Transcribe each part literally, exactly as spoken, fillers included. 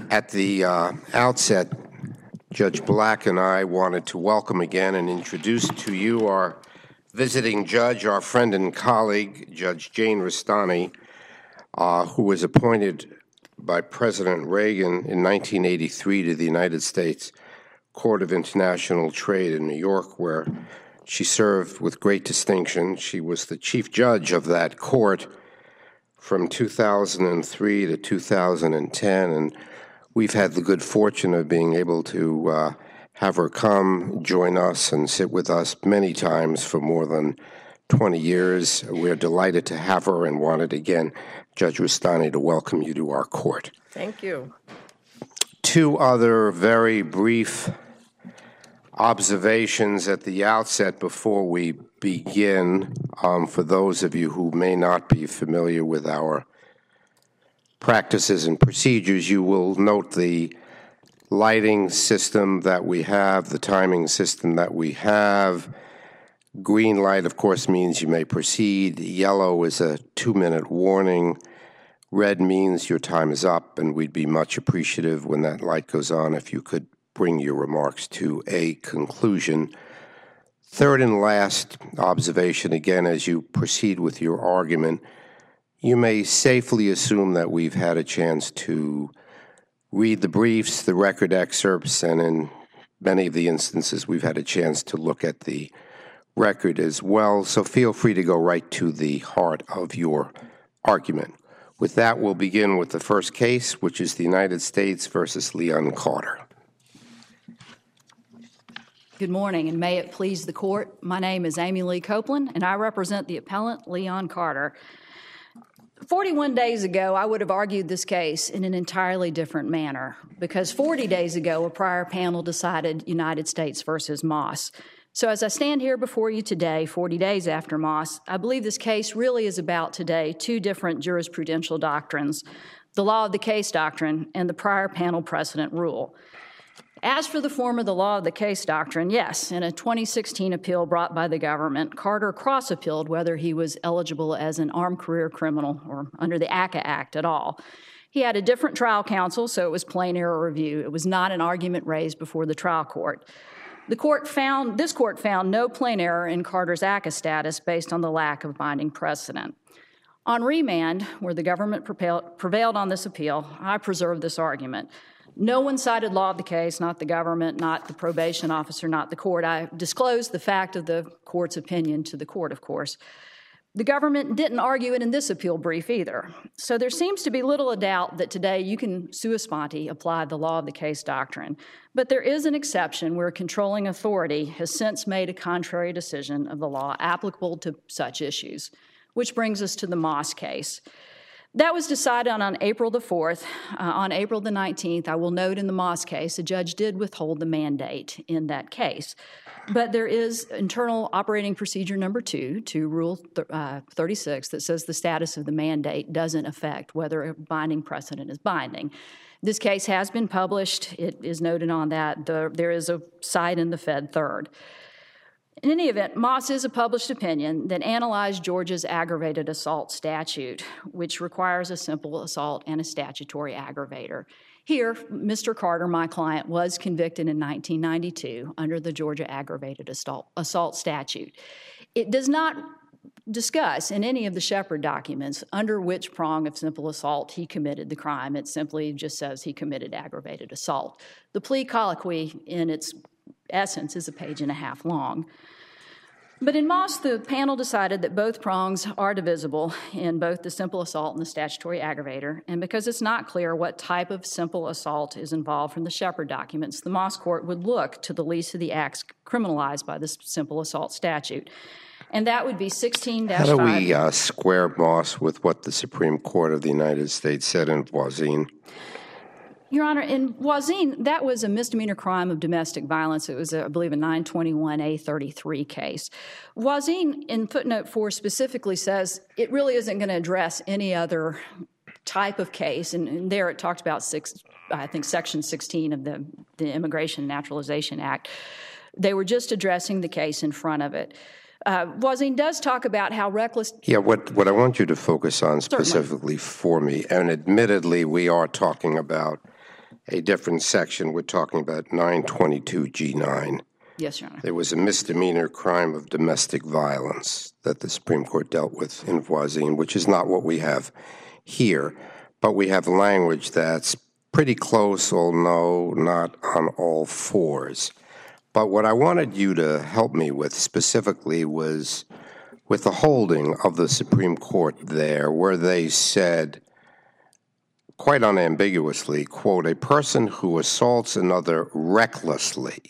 At the uh, outset, Judge Black and I wanted to welcome again and introduce to you our visiting judge, our friend and colleague, Judge Jane Rustani, uh, who was appointed by President Reagan in nineteen eighty-three to the United States Court of International Trade in New York, where she served with great distinction. She was the chief judge of that court from two thousand three to two thousand ten, and we've had the good fortune of being able to uh, have her come join us and sit with us many times for more than twenty years. We're delighted to have her and wanted again, Judge Rustani, to welcome you to our court. Thank you. Two other very brief observations at the outset before we begin. Um, for those of you who may not be familiar with our practices and procedures, you will note the lighting system that we have, the timing system that we have. Green light, of course, means you may proceed. Yellow is a two-minute warning. Red means your time is up, and we'd be much appreciative when that light goes on if you could bring your remarks to a conclusion. Third and last observation, again, as you proceed with your argument, you may safely assume that we've had a chance to read the briefs, the record excerpts, and in many of the instances we've had a chance to look at the record as well. So feel free to go right to the heart of your argument. With that, we'll begin with the first case, which is the United States versus Leon Carter. Good morning, and may it please the court. My name is Amy Lee Copeland, and I represent the appellant, Leon Carter. forty-one days ago, I would have argued this case in an entirely different manner, because forty days ago, a prior panel decided United States versus Moss. So as I stand here before you today, forty days after Moss, I believe this case really is about today two different jurisprudential doctrines, the law of the case doctrine and the prior panel precedent rule. As for the form of the law of the case doctrine, yes, in a twenty sixteen appeal brought by the government, Carter cross-appealed whether he was eligible as an armed career criminal or under the A C C A Act at all. He had a different trial counsel, so it was plain error review. It was not an argument raised before the trial court. The court found, this court found no plain error in Carter's A C C A status based on the lack of binding precedent. On remand, where the government prevailed on this appeal, I preserved this argument. No one cited law of the case, not the government, not the probation officer, not the court. I disclosed the fact of the court's opinion to the court, of course. The government didn't argue it in this appeal brief either. So there seems to be little doubt that today you can sua sponte apply the law of the case doctrine. But there is an exception where a controlling authority has since made a contrary decision of the law applicable to such issues, which brings us to the Moss case. That was decided on, on April the fourth. Uh, on April the nineteenth, I will note in the Moss case, a judge did withhold the mandate in that case. But there is internal operating procedure number two to Rule th- uh, thirty-six that says the status of the mandate doesn't affect whether a binding precedent is binding. This case has been published. It is noted on that. The, there is a cite in the Fed Third. In any event, Moss is a published opinion that analyzed Georgia's aggravated assault statute, which requires a simple assault and a statutory aggravator. Here, Mister Carter, my client, was convicted in nineteen ninety-two under the Georgia aggravated assault, assault statute. It does not discuss in any of the Shepard documents under which prong of simple assault he committed the crime. It simply just says he committed aggravated assault. The plea colloquy in its essence is a page and a half long. But in Moss, the panel decided that both prongs are divisible in both the simple assault and the statutory aggravator. And because it's not clear what type of simple assault is involved from the Shepard documents, the Moss court would look to the least of the acts criminalized by this simple assault statute. And that would be sixteen dash five. How do we uh, square Moss with what the Supreme Court of the United States said in Voisin? Your Honor, in Voisin, that was a misdemeanor crime of domestic violence. It was, a, I believe, a nine twenty-one A thirty-three case. Voisin, in footnote four, specifically says it really isn't going to address any other type of case. And, and there it talked about, six, I think, Section sixteen of the, the Immigration and Naturalization Act. They were just addressing the case in front of it. Uh, Voisin does talk about how reckless... Yeah, what, what I want you to focus on specifically Certainly. for me, and admittedly we are talking about a different section. We're talking about nine twenty-two G nine. Yes, Your Honor. There was a misdemeanor crime of domestic violence that the Supreme Court dealt with in Voisin, which is not what we have here, but we have language that's pretty close, although not on all fours. But what I wanted you to help me with specifically was with the holding of the Supreme Court there, where they said, quite unambiguously, quote, a person who assaults another recklessly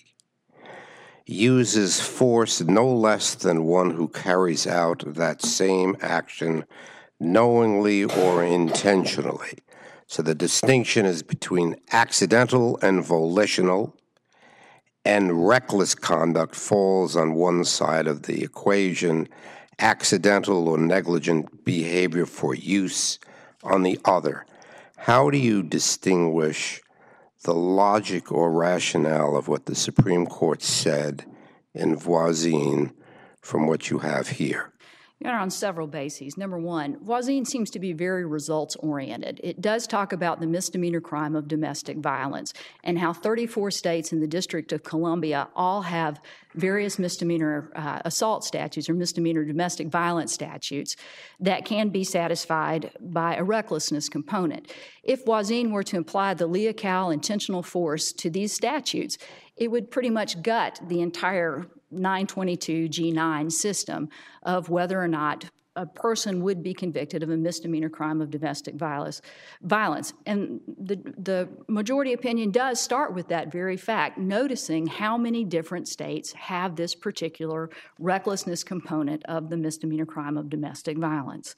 uses force no less than one who carries out that same action knowingly or intentionally. So the distinction is between accidental and volitional, and reckless conduct falls on one side of the equation, accidental or negligent behavior for use on the other. How do you distinguish the logic or rationale of what the Supreme Court said in Voisin from what you have here? Your Honor, on several bases. Number one, Voisin seems to be very results-oriented. It does talk about the misdemeanor crime of domestic violence and how thirty-four states in the District of Columbia all have various misdemeanor uh, assault statutes or misdemeanor domestic violence statutes that can be satisfied by a recklessness component. If Voisin were to apply the Leocal intentional force to these statutes, it would pretty much gut the entire nine twenty-two G nine system of whether or not a person would be convicted of a misdemeanor crime of domestic violence. violence. And the, the majority opinion does start with that very fact, noticing how many different states have this particular recklessness component of the misdemeanor crime of domestic violence.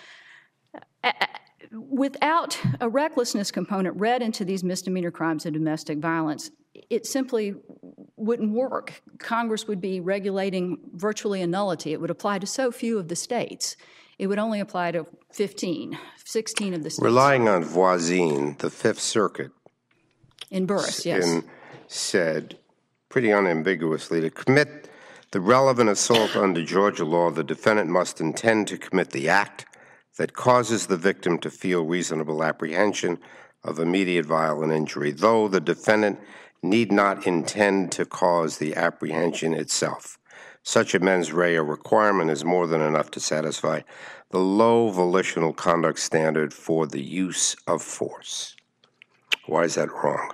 Without a recklessness component read into these misdemeanor crimes of domestic violence, it simply wouldn't work. Congress would be regulating virtually a nullity. It would apply to so few of the states. It would only apply to fifteen, sixteen of the states. Relying on Voisin, the Fifth Circuit in Burris, yes, in, said pretty unambiguously, to commit the relevant assault under Georgia law, the defendant must intend to commit the act that causes the victim to feel reasonable apprehension of immediate violent injury, though the defendant need not intend to cause the apprehension itself. Such a mens rea requirement is more than enough to satisfy the low volitional conduct standard for the use of force. Why is that wrong?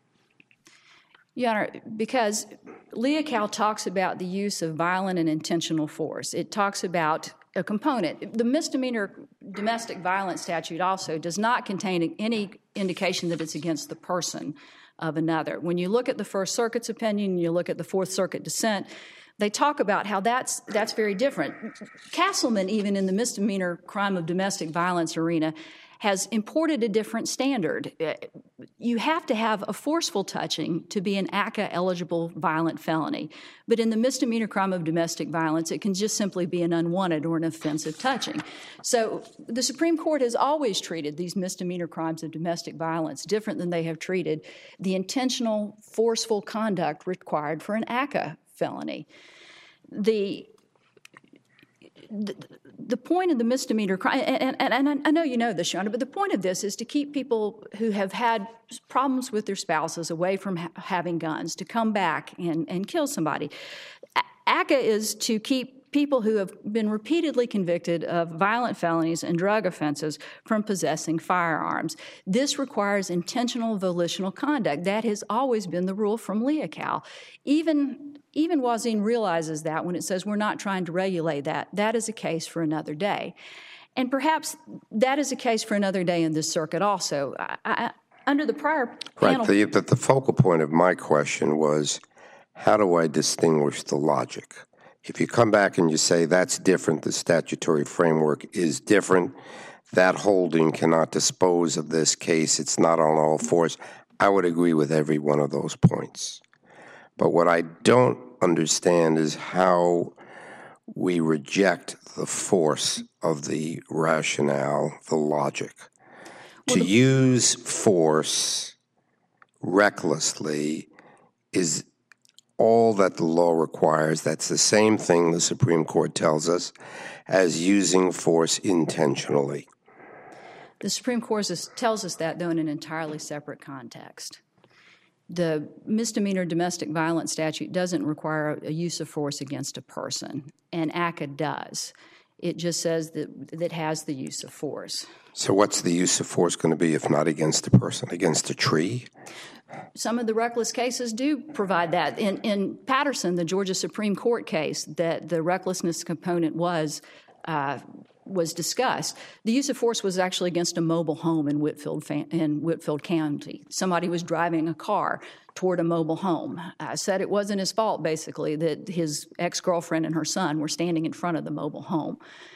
Your Honor, because Leocal talks about the use of violent and intentional force. It talks about a component. The misdemeanor domestic violence statute also does not contain any indication that it's against the person of another. When you look at the First Circuit's opinion, you look at the Fourth Circuit dissent, they talk about how that's that's very different. Castleman, even in the misdemeanor crime of domestic violence arena, has imported a different standard. You have to have a forceful touching to be an A C A-eligible violent felony. But in the misdemeanor crime of domestic violence, it can just simply be an unwanted or an offensive touching. So the Supreme Court has always treated these misdemeanor crimes of domestic violence different than they have treated the intentional, forceful conduct required for an A C A felony. The The, the point of the misdemeanor crime, and, and, and I know you know this, Your Honor, but the point of this is to keep people who have had problems with their spouses away from ha- having guns, to come back and, and kill somebody. A C A is to keep people who have been repeatedly convicted of violent felonies and drug offenses from possessing firearms. This requires intentional volitional conduct. That has always been the rule from Leocal. Even Even Voisin realizes that when it says we're not trying to regulate that. That is a case for another day. And perhaps that is a case for another day in this circuit also. I, I, under the prior panel... Right, the, but the focal point of my question was, how do I distinguish the logic? If you come back and you say that's different, the statutory framework is different, that holding cannot dispose of this case, it's not on all fours, I would agree with every one of those points. But what I don't understand is how we reject the force of the rationale, the logic. Well, to the- use force recklessly is all that the law requires. That's the same thing the Supreme Court tells us as using force intentionally. The Supreme Court is, tells us that, though, in an entirely separate context. The misdemeanor domestic violence statute doesn't require a use of force against a person, and A C C A does. It just says that that has the use of force. So what's the use of force going to be if not against a person, against a tree? Some of the reckless cases do provide that. In, in Patterson, the Georgia Supreme Court case, that the recklessness component was uh, was discussed. The use of force was actually against a mobile home in Whitfield, in Whitfield County. Somebody was driving a car toward a mobile home. Uh, said it wasn't his fault, basically, that his ex-girlfriend and her son were standing in front of the mobile home.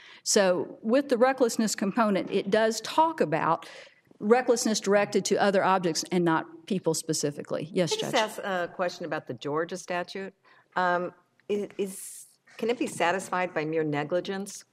So with the recklessness component, it does talk about recklessness directed to other objects and not people specifically. Yes, Can I Judge. just ask a question about the Georgia statute? Um, is, is can it be satisfied by mere negligence?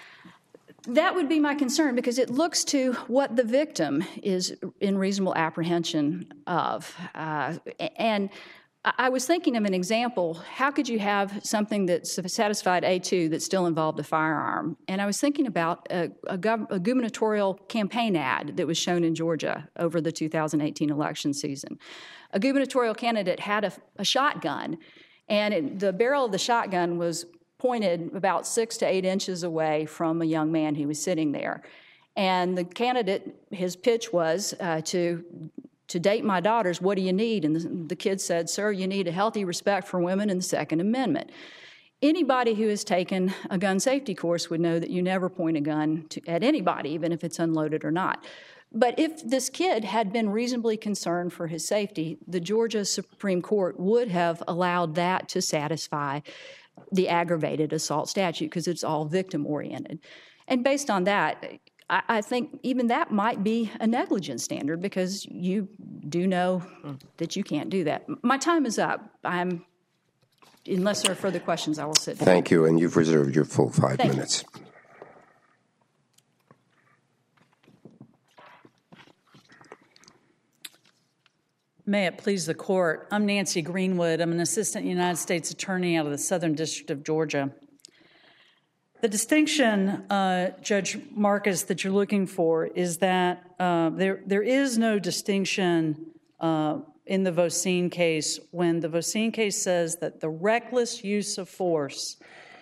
That would be my concern, because it looks to what the victim is in reasonable apprehension of. Uh, and I was thinking of an example. How could you have something that satisfied A two that still involved a firearm? And I was thinking about a, a, gov- a gubernatorial campaign ad that was shown in Georgia over the two thousand eighteen election season. A gubernatorial candidate had a, a shotgun, and it, the barrel of the shotgun was pointed about six to eight inches away from a young man who was sitting there. And the candidate, his pitch was uh, to to date my daughters, what do you need? And the, the kid said, sir, you need a healthy respect for women and the Second Amendment. Anybody who has taken a gun safety course would know that you never point a gun to, at anybody, even if it's unloaded or not. But if this kid had been reasonably concerned for his safety, the Georgia Supreme Court would have allowed that to satisfy the aggravated assault statute, because it's all victim-oriented. And based on that, I, I think even that might be a negligence standard, because you do know that you can't do that. My time is up. I'm, unless there are further questions, I will sit down. Thank you, and you've reserved your full five Thank minutes. You. May it please the court. I'm Nancy Greenwood. I'm an assistant United States attorney out of the Southern District of Georgia. The distinction, uh, Judge Marcus, that you're looking for is that uh, there there is no distinction uh, in the Vosine case when the Vosine case says that the reckless use of force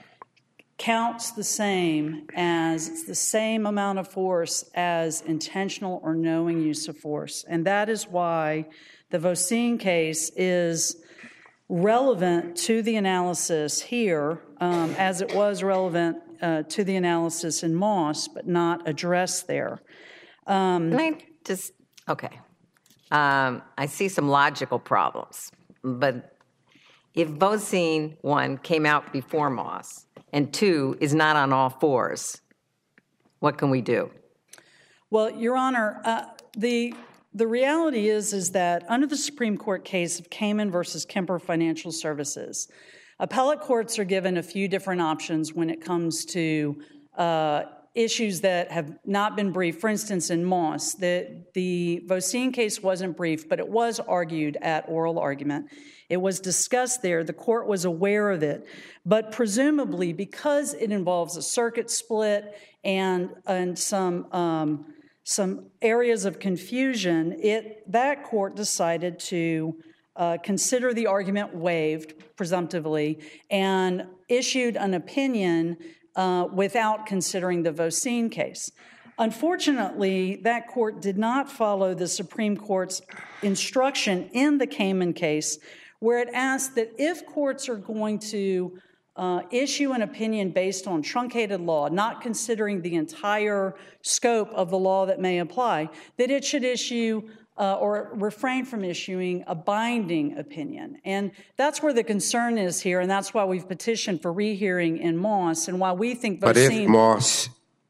counts the same as it's the same amount of force as intentional or knowing use of force. And that is why the Vosine case is relevant to the analysis here, um, as it was relevant uh, to the analysis in Moss, but not addressed there. Um, Can I just, okay. Um, I see some logical problems, but if Vosine, one, came out before Moss, and two, is not on all fours, what can we do? Well, Your Honor, uh, the the reality is is that under the Supreme Court case of Kamen versus Kemper Financial Services, appellate courts are given a few different options when it comes to uh, issues that have not been briefed. For instance, in Moss, the, the Vosine case wasn't briefed, but it was argued at oral argument. It was discussed there. The court was aware of it. But presumably, because it involves a circuit split and, and some, um, some areas of confusion, it, that court decided to uh, consider the argument waived, presumptively, and issued an opinion Uh, without considering the Vosine case. Unfortunately, that court did not follow the Supreme Court's instruction in the Kamen case, where it asked that if courts are going to uh, issue an opinion based on truncated law, not considering the entire scope of the law that may apply, that it should issue Uh, or refrain from issuing a binding opinion. And that's where the concern is here, and that's why we've petitioned for rehearing in Moss, and why we think But Vosine... if Moss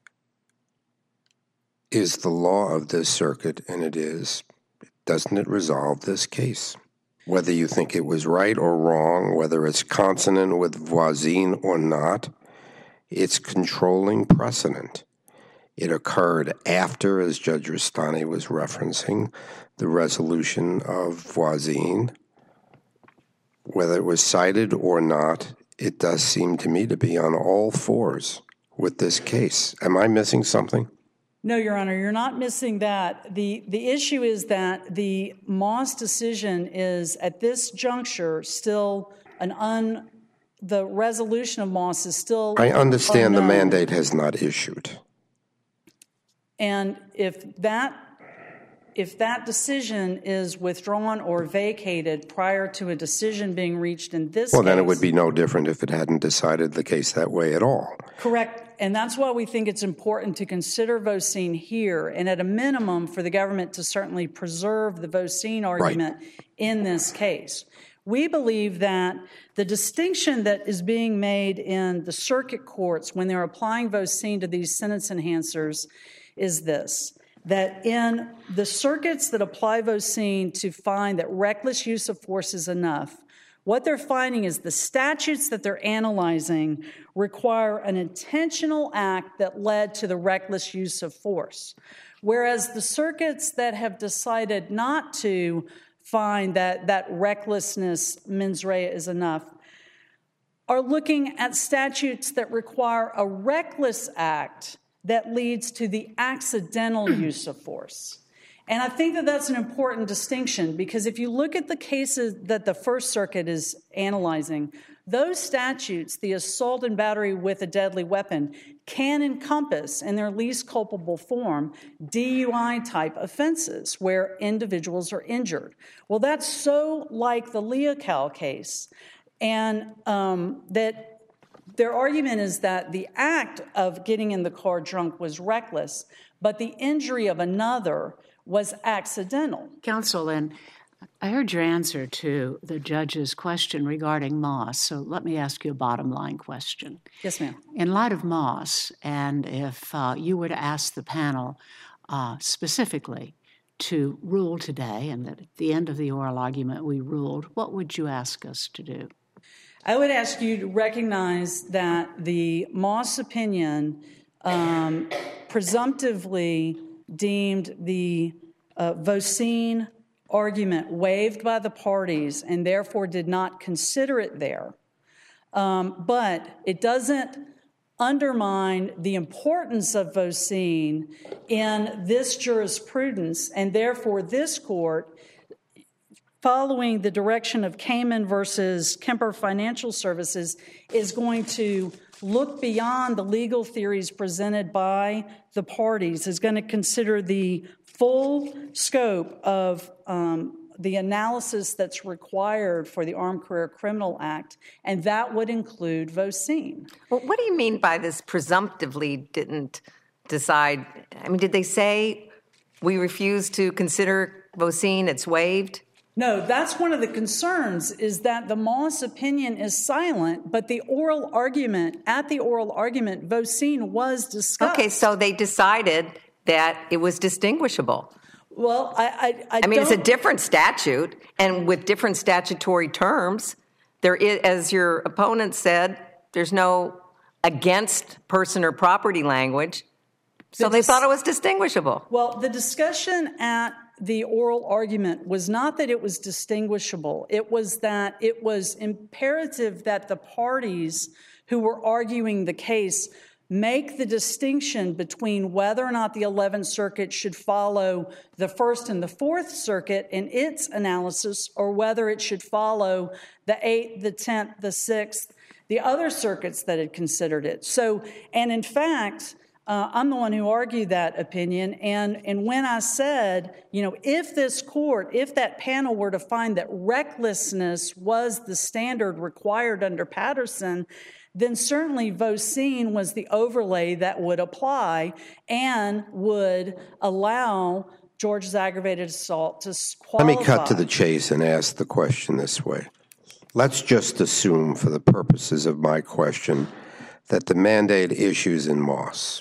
is the law of this circuit, and it is, doesn't it resolve this case? Whether you think it was right or wrong, whether it's consonant with Voisin or not, it's controlling precedent. It occurred after, as Judge Rustani was referencing, the resolution of Voisin. Whether it was cited or not, it does seem to me to be on all fours with this case. Am I missing something? No, Your Honor, you're not missing that. The, the issue is that the Moss decision is, at this juncture, still an un... The resolution of Moss is still I understand unknown. the mandate has not issued. And if that, if that decision is withdrawn or vacated prior to a decision being reached in this Well, case... then it would be no different if it hadn't decided the case that way at all. Correct. And that's why we think it's important to consider Vosine here, and at a minimum for the government to certainly preserve the Vosine argument right. in this case. We believe that the distinction that is being made in the circuit courts when they're applying Vosine to these sentence enhancers is this, that in the circuits that apply Vosine to find that reckless use of force is enough, what they're finding is the statutes that they're analyzing require an intentional act that led to the reckless use of force. Whereas the circuits that have decided not to find that that recklessness mens rea is enough are looking at statutes that require a reckless act that leads to the accidental use of force. And I think that that's an important distinction because if you look at the cases that the First Circuit is analyzing, those statutes, the assault and battery with a deadly weapon, can encompass in their least culpable form D U I-type offenses where individuals are injured. Well, that's so like the Leocal case, and um, that their argument is that the act of getting in the car drunk was reckless, but the injury of another was accidental. Counsel, and I heard your answer to the judge's question regarding Moss, so let me ask you a bottom line question. Yes, ma'am. In light of Moss, and if uh, you were to ask the panel uh, specifically to rule today, and that at the end of the oral argument we ruled, what would you ask us to do? I would ask you to recognize that the Moss opinion um, presumptively deemed the uh, Vosine argument waived by the parties and therefore did not consider it there. Um, but it doesn't undermine the importance of Vosine in this jurisprudence, and therefore this court, following the direction of Kamen versus Kemper Financial Services, is going to look beyond the legal theories presented by the parties, is going to consider the full scope of um, the analysis that's required for the Armed Career Criminal Act, and that would include Vosine. Well, what do you mean by this presumptively didn't decide? I mean, did they say we refuse to consider Vosine, it's waived? No, that's one of the concerns, is that the Moss opinion is silent, but the oral argument, at the oral argument, Vosine was discussed. Okay, so they decided that it was distinguishable. Well, I I, I, I mean, don't... it's a different statute, and with different statutory terms, there is, as your opponent said, there's no against person or property language, so the they dis- thought it was distinguishable. Well, the discussion at the oral argument was not that it was distinguishable. It was that it was imperative that the parties who were arguing the case make the distinction between whether or not the eleventh Circuit should follow the First and the Fourth Circuit in its analysis, or whether it should follow the Eighth, the Tenth, the Sixth, the other circuits that had considered it. So, and in fact, Uh, I'm the one who argued that opinion, and, and when I said, you know, if this court, if that panel were to find that recklessness was the standard required under Patterson, then certainly Vosine was the overlay that would apply and would allow George's aggravated assault to qualify. Let me cut to the chase and ask the question this way. Let's just assume, for the purposes of my question, that the mandate issues in Moss.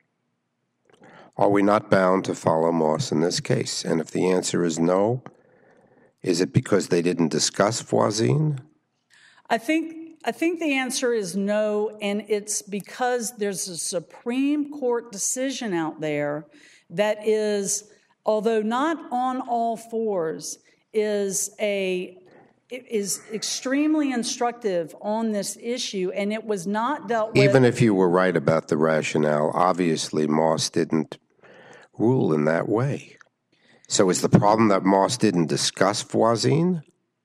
Are we not bound to follow Moss in this case? And if the answer is no, is it because they didn't discuss Vosine? I think I think the answer is no, and it's because there's a Supreme Court decision out there that is, although not on all fours, is a is extremely instructive on this issue, and it was not dealt with. Even if you were right about the rationale, obviously Moss didn't rule in that way. So is the problem that Moss didn't discuss Voisin?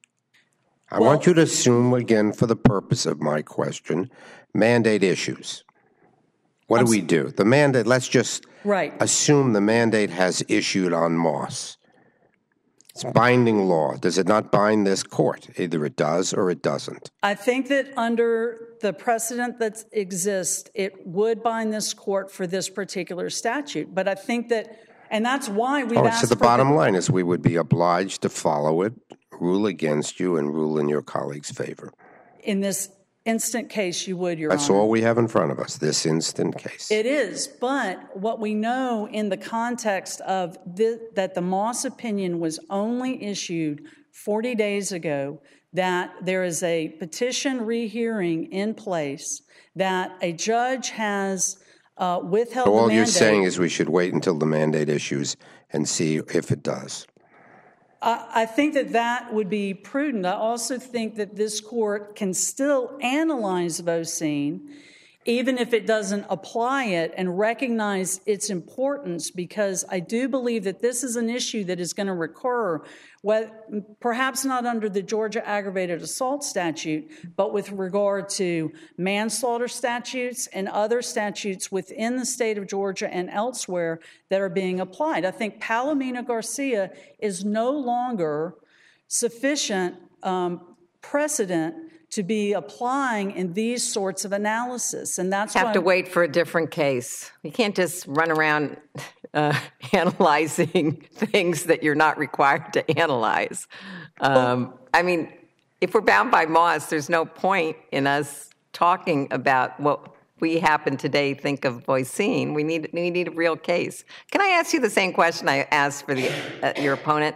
I Well- want you to assume, again, for the purpose of my question, mandate issues. What do we do? The mandate, let's just Right. assume the mandate has issued on Moss. It's binding law. Does it not bind this court? Either it does or it doesn't. I think that under the precedent that exists, it would bind this court for this particular statute. But I think that, and that's why we've Oh, asked so the for bottom line is we would be obliged to follow it, rule against you, and rule in your colleague's favor. in this instant case, you would, Your That's Honor. all we have in front of us, this instant case. It is, but what we know in the context of thi- that the Moss opinion was only issued forty days ago, that there is a petition rehearing in place, that a judge has uh, withheld So the all mandate. you're saying is we should wait until the mandate issues and see if it does. I I think that that would be prudent. I also think that this court can still analyze Voisin, even if it doesn't apply it, and recognize its importance, because I do believe that this is an issue that is going to recur, well, perhaps not under the Georgia aggravated assault statute, but with regard to manslaughter statutes and other statutes within the state of Georgia and elsewhere that are being applied. I think Palomino Garcia is no longer sufficient um, precedent to be applying in these sorts of analysis, and that's Have why to wait for a different case. You can't just run around uh, analyzing things that you're not required to analyze. Um, I mean, if we're bound by Moss, there's no point in us talking about what we happen today think of Voisin. We need we need a real case. Can I ask you the same question I asked for the uh, your opponent?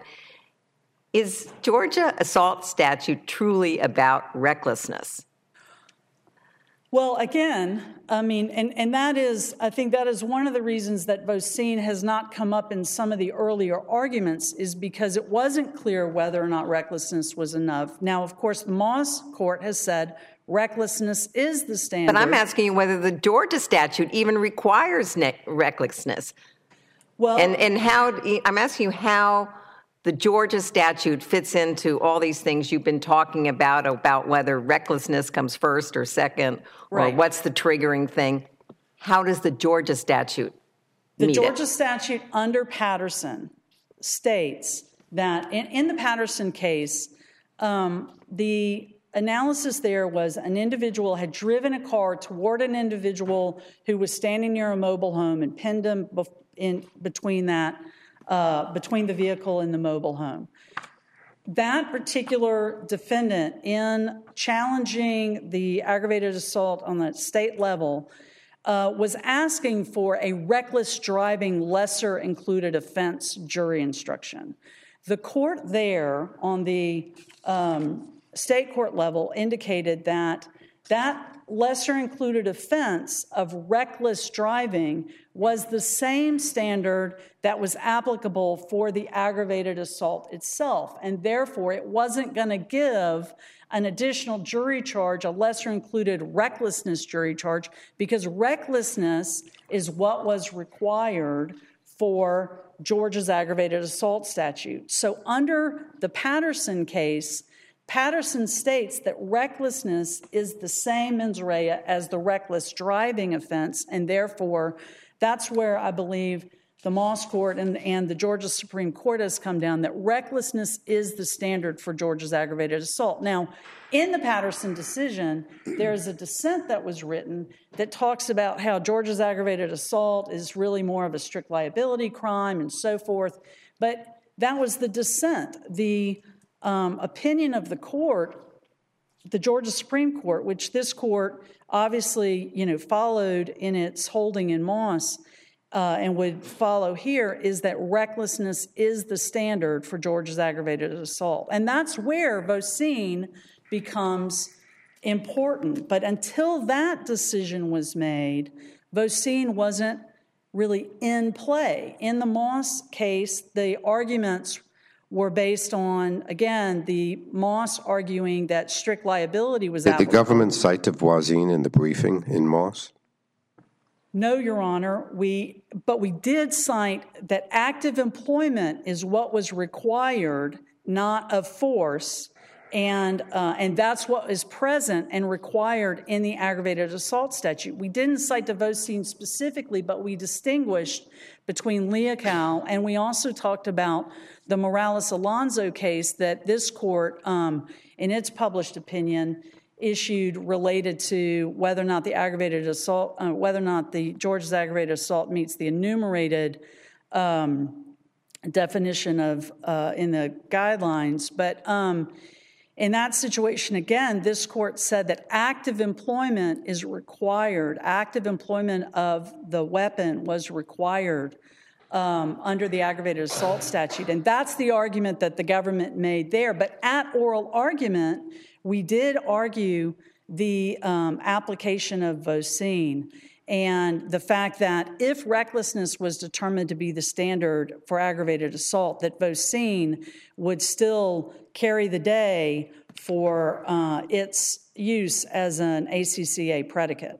Is Georgia assault statute truly about recklessness? Well, again, I mean, and, and that is, I think that is one of the reasons that Voisin has not come up in some of the earlier arguments, is because it wasn't clear whether or not recklessness was enough. Now, of course, the Moss court has said recklessness is the standard. But I'm asking you whether the Georgia statute even requires ne- recklessness. well, And and how, I'm asking you how the Georgia statute fits into all these things you've been talking about, about whether recklessness comes first or second, or Right. what's the triggering thing. How does the Georgia statute the meet Georgia it? statute under Patterson states that in, in the Patterson case, um, the analysis there was an individual had driven a car toward an individual who was standing near a mobile home and pinned him bef- in between that, uh, between the vehicle and the mobile home. That particular defendant, in challenging the aggravated assault on the state level, uh, was asking for a reckless driving lesser included offense jury instruction. The court there on the um, state court level indicated that that lesser included offense of reckless driving was the same standard that was applicable for the aggravated assault itself, and therefore it wasn't going to give an additional jury charge, a lesser included recklessness jury charge, because recklessness is what was required for Georgia's aggravated assault statute. So under the Patterson case, Patterson states that recklessness is the same mens rea as the reckless driving offense, and therefore that's where I believe the Moss Court and, and the Georgia Supreme Court has come down, that recklessness is the standard for Georgia's aggravated assault. Now, in the Patterson decision, there is a dissent that was written that talks about how Georgia's aggravated assault is really more of a strict liability crime and so forth, but that was the dissent. The Um, opinion of the court, the Georgia Supreme Court, which this court obviously, you know, followed in its holding in Moss uh, and would follow here, is that recklessness is the standard for Georgia's aggravated assault. And that's where Voisin becomes important. But until that decision was made, Voisin wasn't really in play. In the Moss case, the arguments were based on, again, the Moss arguing that strict liability was Did the applicable. government cite to Voisin in the briefing in Moss? No, Your Honor, we, but we did cite that active employment is what was required, not of force, and uh, and that's what is present and required in the aggravated assault statute. We didn't cite Devosine specifically, but we distinguished between Leocal, and we also talked about the Morales-Alonzo case that this court, um, in its published opinion, issued related to whether or not the aggravated assault, uh, whether or not the Georgia's aggravated assault meets the enumerated um, definition of uh, in the guidelines. But um, in that situation, again, this court said that active employment is required. Active employment of the weapon was required um, under the aggravated assault statute. And that's the argument that the government made there. But at oral argument, we did argue the um, application of Vosine and the fact that if recklessness was determined to be the standard for aggravated assault, that Vosine would still carry the day for uh, its use as an A C C A predicate.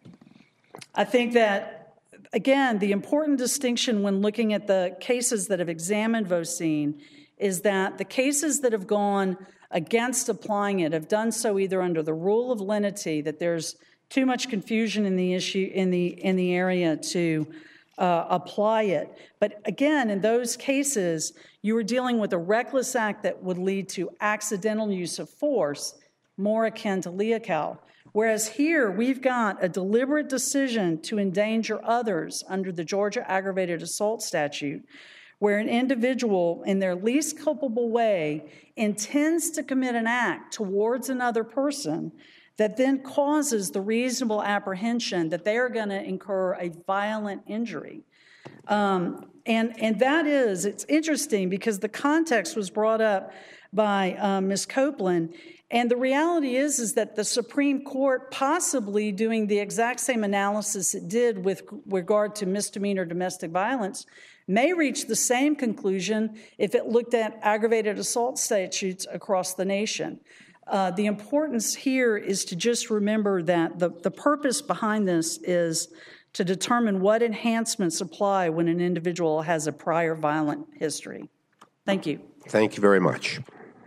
I think that, again, the important distinction when looking at the cases that have examined Vosine is that the cases that have gone against applying it have done so either under the rule of lenity, that there's too much confusion in the issue in the in the area to uh, apply it. But again, in those cases, you were dealing with a reckless act that would lead to accidental use of force, more akin to Leocal. Whereas here, we've got a deliberate decision to endanger others under the Georgia aggravated assault statute, where an individual in their least culpable way intends to commit an act towards another person that then causes the reasonable apprehension that they are going to incur a violent injury. Um, and, and that is, it's interesting because the context was brought up by uh, Miz Copeland, and the reality is, is that the Supreme Court, possibly doing the exact same analysis it did with regard to misdemeanor domestic violence, may reach the same conclusion if it looked at aggravated assault statutes across the nation. Uh, the importance here is to just remember that the, the purpose behind this is to determine what enhancements apply when an individual has a prior violent history. Thank you. Thank you very much.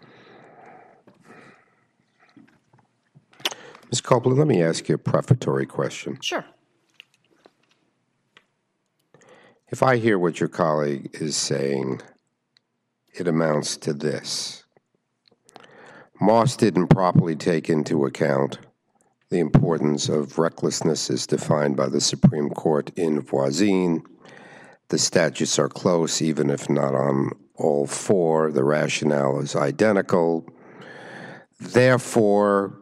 Miz Copeland, let me ask you a prefatory question. Sure. If I hear what your colleague is saying, it amounts to this. Moss didn't properly take into account the importance of recklessness as defined by the Supreme Court in Voisin. The statutes are close, even if not on all four. The rationale is identical. Therefore,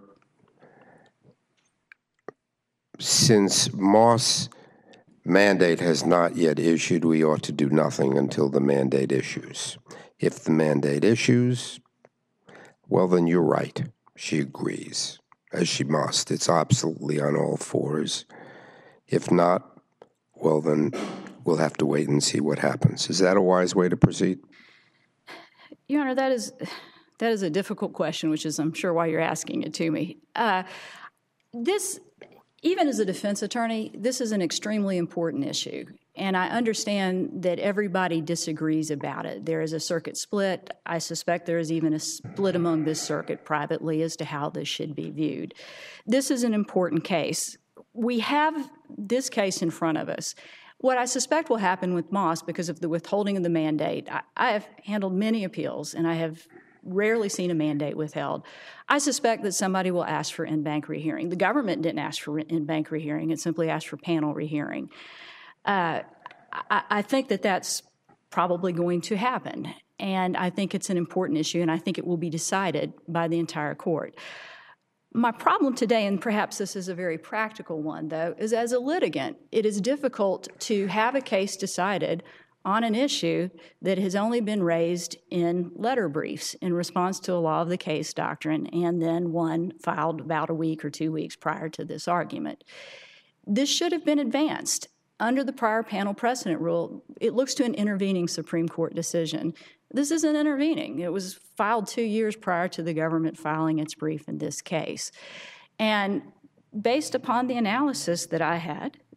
since Moss' mandate has not yet issued, we ought to do nothing until the mandate issues. If the mandate issues, well, then you're right. She agrees, as she must. It's absolutely on all fours. If not, well, then we'll have to wait and see what happens. Is that a wise way to proceed? Your Honor, that is that is a difficult question, which is, I'm sure, why you're asking it to me. Uh, this, even as a defense attorney, this is an extremely important issue. And I understand that everybody disagrees about it. There is a circuit split. I suspect there is even a split among this circuit privately as to how this should be viewed. This is an important case. We have this case in front of us. What I suspect will happen with Moss, because of the withholding of the mandate, I, I have handled many appeals, and I have rarely seen a mandate withheld. I suspect that somebody will ask for in-bank rehearing. The government didn't ask for in-bank rehearing. It simply asked for panel rehearing. Uh, I, I think that that's probably going to happen, and I think it's an important issue, and I think it will be decided by the entire court. My problem today, and perhaps this is a very practical one, though, is as a litigant, it is difficult to have a case decided on an issue that has only been raised in letter briefs in response to a law of the case doctrine, and then one filed about a week or two weeks prior to this argument. This should have been advanced. Under the prior panel precedent rule, it looks to an intervening Supreme Court decision. This isn't intervening. It was filed two years prior to the government filing its brief in this case. And based upon the analysis that I had,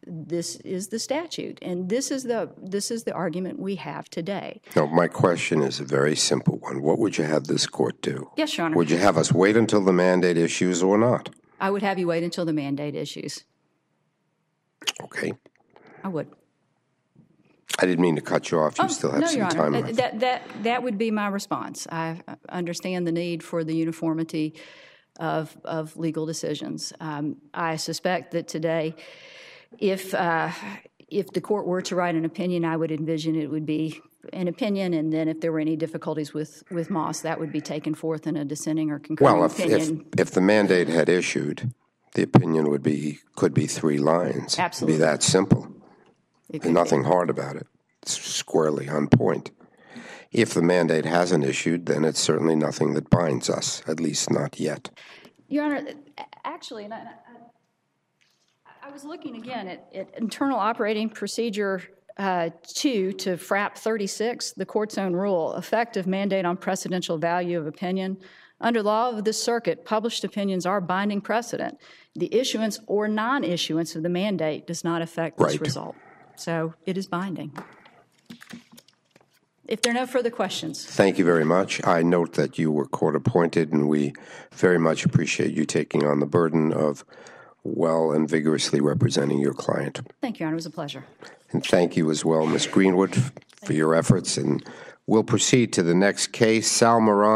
this is the statute, and this is the this is the argument we have today. No, my question is a very simple one. What would you have this court do? Yes, Your Honor. Would you have us wait until the mandate issues or not? I would have you wait until the mandate issues. Okay. I would. I didn't mean to cut you off. You Oh, still have no, some Your Honor. time Uh, left. That, that, that would be my response. I understand the need for the uniformity of, of legal decisions. Um, I suspect that today, if, uh, if the court were to write an opinion, I would envision it would be an opinion, and then if there were any difficulties with, with Moss, that would be taken forth in a dissenting or concurring Well, if, if, opinion. if the mandate had issued, the opinion would be, could be three lines. Absolutely. It'd be that simple. It could There's nothing hard about it. It's squarely on point. If the mandate hasn't issued, then it's certainly nothing that binds us, at least not yet. Your Honor, actually, and I, I, I was looking again at, at Internal Operating Procedure uh, two to F R A P thirty-six, the court's own rule, effective mandate on precedential value of opinion. Under law of this circuit, published opinions are binding precedent. The issuance or non-issuance of the mandate does not affect this Right. result. So it is binding. If there are no further questions. Thank you very much. I note that you were court appointed, and we very much appreciate you taking on the burden of well and vigorously representing your client. Thank you, Your Honor. It was a pleasure. And thank you as well, Miz Greenwood, for your efforts. And we'll proceed to the next case, Sal Moran.